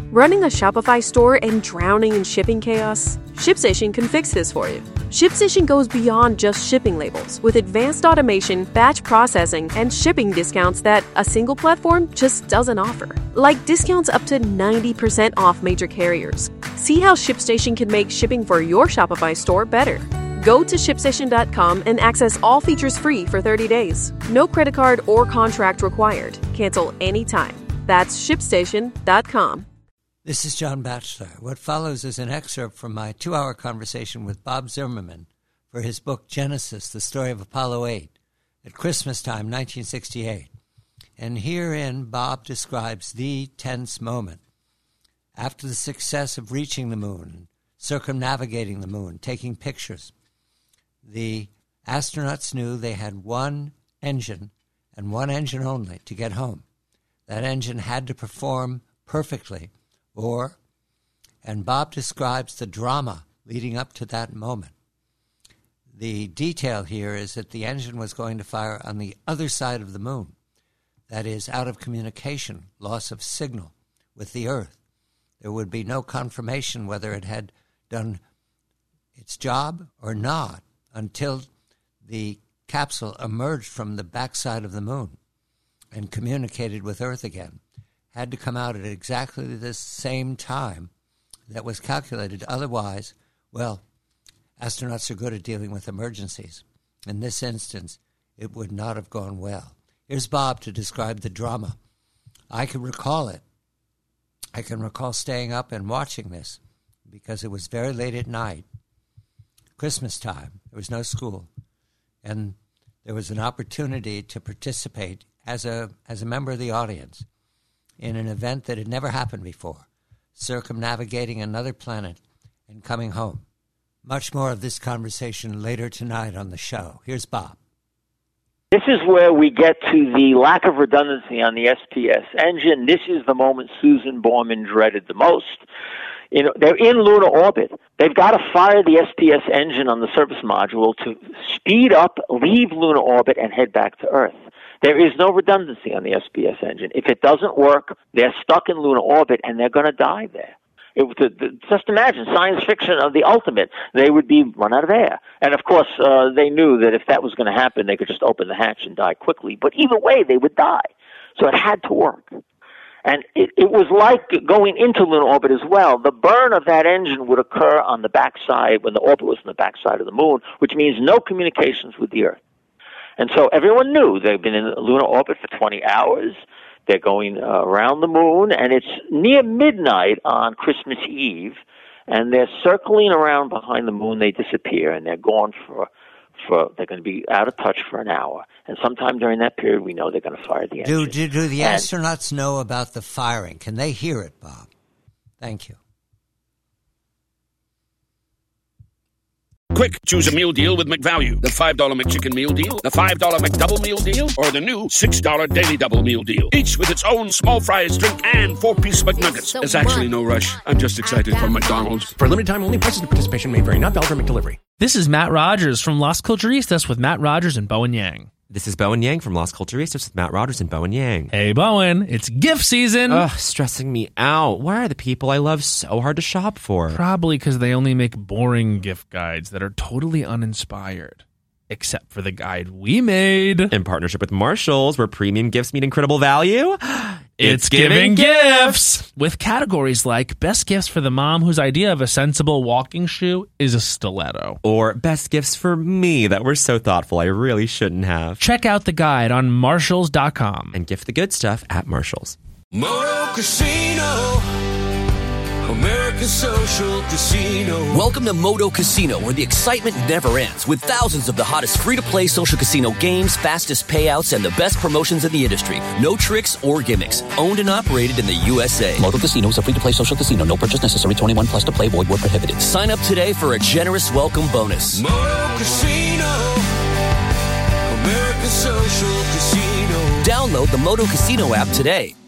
Running a Shopify store and drowning in shipping chaos? ShipStation can fix this for you. ShipStation goes beyond just shipping labels with advanced automation, batch processing, and shipping discounts that a single platform just doesn't offer. Like discounts up to 90% off major carriers. See how ShipStation can make shipping for your Shopify store better. Go to ShipStation.com and access all features free for 30 days. No credit card or contract required. Cancel anytime. That's ShipStation.com. This is John Batchelor. What follows is an excerpt from my 2-hour conversation with Bob Zimmerman for his book Genesis, The Story of Apollo 8, at Christmas time, 1968. And herein, Bob describes the tense moment. After the success of reaching the moon, circumnavigating the moon, taking pictures, the astronauts knew they had one engine and one engine only to get home. That engine had to perform perfectly, and Bob describes the drama leading up to that moment. The detail here is that the engine was going to fire on the other side of the moon, that is, out of communication, loss of signal with the Earth. There would be no confirmation whether it had done its job or not until the capsule emerged from the backside of the moon and communicated with Earth again. Had to come out at exactly the same time that was calculated. Otherwise, well, astronauts are good at dealing with emergencies. In this instance, it would not have gone well. Here's Bob to describe the drama. I can recall it. I can recall staying up and watching this because it was very late at night, Christmas time. There was no school. And there was an opportunity to participate as a member of the audience in an event that had never happened before, circumnavigating another planet and coming home. Much more of this conversation later tonight on the show. Here's Bob. This is where we get to the lack of redundancy on the SPS engine. This is the moment Susan Borman dreaded the most. You know, they're in lunar orbit. They've got to fire the SPS engine on the service module to speed up, leave lunar orbit, and head back to Earth. There is no redundancy on the SPS engine. If it doesn't work, they're stuck in lunar orbit, and they're going to die there. Just imagine science fiction of the ultimate. They would be run out of air. And, of course, they knew that if that was going to happen, they could just open the hatch and die quickly. But either way, they would die. So it had to work. And it was like going into lunar orbit as well. The burn of that engine would occur on the backside when the orbit was on the backside of the moon, which means no communications with the Earth. And so everyone knew they've been in lunar orbit for 20 hours. They're going around the moon, and it's near midnight on Christmas Eve, and they're circling around behind the moon. They disappear, and they're gone they're going to be out of touch for an hour. And sometime during that period, we know they're going to fire the engine. Do the astronauts know about the firing? Can they hear it, Bob? Thank you. Quick, choose a meal deal with McValue. The $5 McChicken meal deal, the $5 McDouble meal deal, or the new $6 Daily Double meal deal. Each with its own small fries, drink, and 4-piece McNuggets. There's actually no rush. I'm just excited for McDonald's. For limited time only, prices and participation may vary. Not valid for McDelivery. This is Matt Rogers from Las Culturistas with Matt Rogers and Bowen Yang. This is Bowen Yang from Las Culturistas with Matt Rogers and Bowen Yang. Hey, Bowen, it's gift season. Ugh, stressing me out. Why are the people I love so hard to shop for? Probably because they only make boring gift guides that are totally uninspired. Except for the guide we made. In partnership with Marshalls, where premium gifts meet incredible value. It's giving gifts! With categories like best gifts for the mom whose idea of a sensible walking shoe is a stiletto. Or best gifts for me that were so thoughtful I really shouldn't have. Check out the guide on Marshalls.com. And gift the good stuff at Marshalls. Moto Casino, America's social casino. Welcome to Moto Casino, where the excitement never ends, with thousands of the hottest free-to-play social casino games, fastest payouts, and the best promotions in the industry. No tricks or gimmicks. Owned and operated in the USA. Moto Casino is a free-to-play social casino. No purchase necessary. 21 plus to play. Void where prohibited. Sign up today for a generous welcome bonus. Moto Casino, America's social casino. Download the Moto Casino app today.